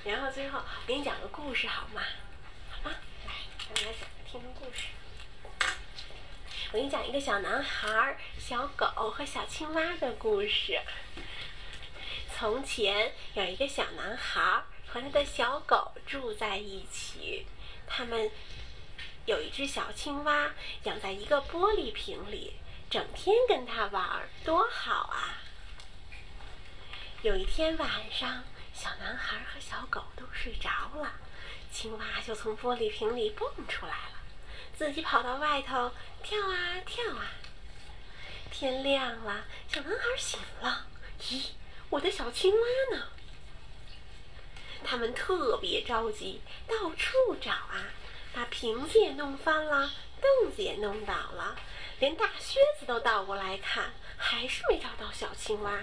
然后最后我给你讲个故事好吗？好吗？来，咱们来听故事。我给你讲一个小男孩、小狗和小青蛙的故事。从前有一个小男孩和他的小狗住在一起，他们有一只小青蛙养在一个玻璃瓶里，整天跟它玩，多好啊！有一天晚上，小男孩和小狗都睡着了，青蛙就从玻璃瓶里蹦出来了，自己跑到外头跳啊跳啊。天亮了，小男孩醒了，咦，我的小青蛙呢？他们特别着急，到处找啊，把瓶子也弄翻了，凳子也弄倒了，连大靴子都倒过来看，还是没找到小青蛙。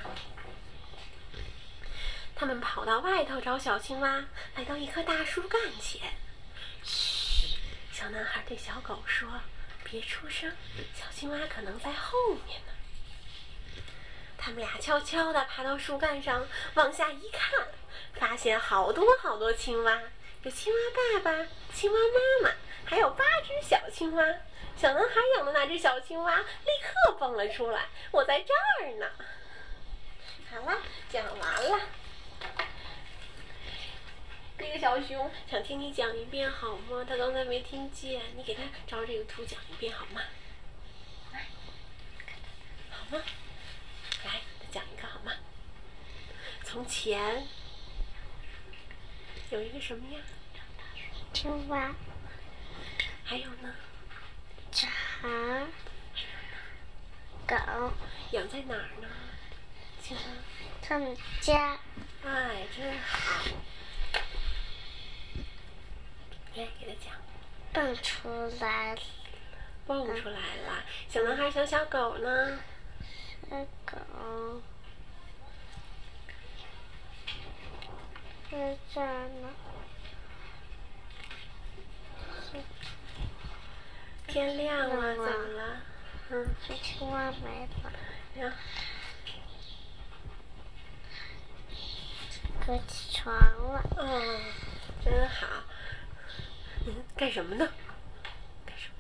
他们跑到外头找小青蛙，来到一棵大树干前。嘘，小男孩对小狗说：“别出声，小青蛙可能在后面呢。”他们俩悄悄地爬到树干上，往下一看，发现好多好多青蛙，有青蛙爸爸、青蛙妈妈，还有8只小青蛙。小男孩养的那只小青蛙立刻蹦了出来：“我在这儿呢！”好了，讲完了。那个小熊想听你讲一遍好吗？他刚才没听见，你给他照着这个图讲一遍好吗？来，好吗？来，再讲一个好吗？从前有一个什么呀？ 青蛙。 还有呢？ 小孩。狗。 养在哪儿呢？青蛙。 他们家。 哎，真好。来，给他讲。 蹦出来了。 蹦出来了。小男孩想小狗呢？ 小狗在这儿呢。 天亮了，怎么了？ 小青蛙没了。 然后该起床了。 哦，真好。干什么呢？干什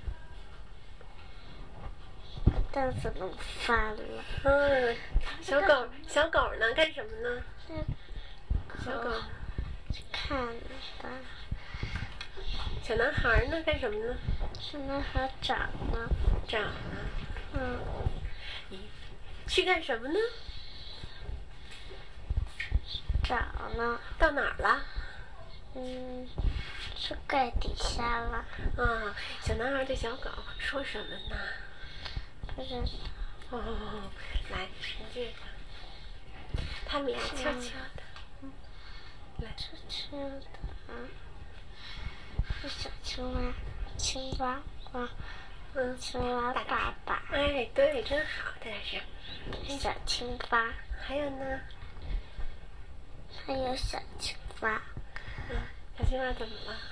么？ 凳子弄翻了。 小狗呢？干什么呢？小狗看的。 小男孩呢？干什么呢？ 小男孩找呢。 找呢。去干什么呢？ 找呢。 到哪儿了？ 树盖底下了。 啊，小男孩对小狗说什么呢？ 不知道。 来，你这个。他们俩悄悄的。来， 悄悄的。是小青蛙，青蛙光。青蛙爸爸。 哎，对，真好，这是。 小青蛙。 还有呢？ 还有小青蛙。 小青蛙怎么了？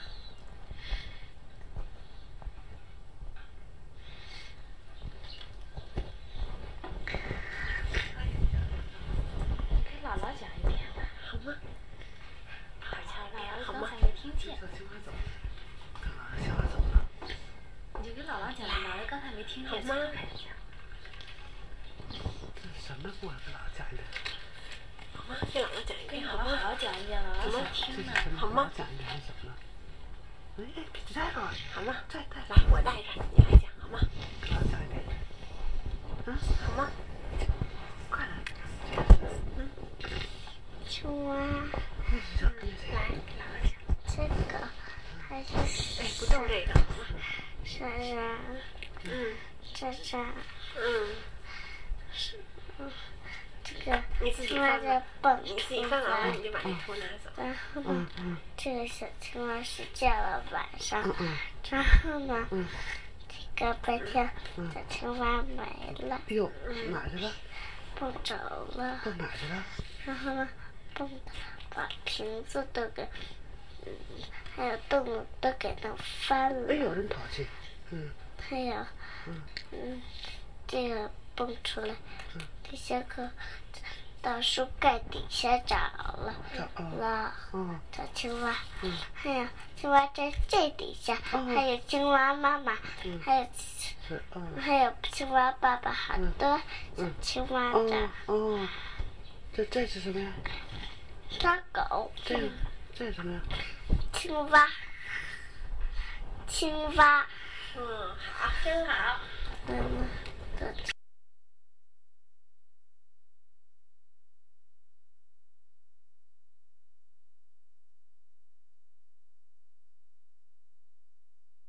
你给姥姥讲一遍吧， 好吗？ 好巧了， 好吗？ 刚才没听见。 小青蛙怎么了？小孩怎么了？ 你就给姥姥讲，姥姥刚才没听见。 好吗？ 什么故事？给姥姥讲一遍。 好吗？给姥姥讲一遍， 好吗？好好讲一遍，姥姥想听呢。 好吗？讲一遍还是什么呢？哎，别带了， 好吗？ 带。 来，我带着，你来讲好吗？ 给姥姥讲一遍。 好吗？ 快来。 青蛙。 来，给姥姥讲。 这个还是。 哎，不动这个，好吗？ 闪。这。这个青蛙在蹦出来。 你自己翻完了，你就把这图拿走。 然后呢，这个小青蛙睡觉了晚上。然后呢，这个白天小青蛙没了。 哎呦，哪去了？ 蹦走了。 蹦哪去了？ 然后呢，把瓶子都给，还有凳子都给弄翻了。 哎呦，真淘气。 还有，这个蹦出来，这些个到树盖底下找了小青蛙，还有青蛙在最底下，还有青蛙妈妈，还有青蛙爸爸，好多小青蛙的。 这是什么呀？ 小狗。 这是什么呀？ 青蛙。青蛙。 好，真好。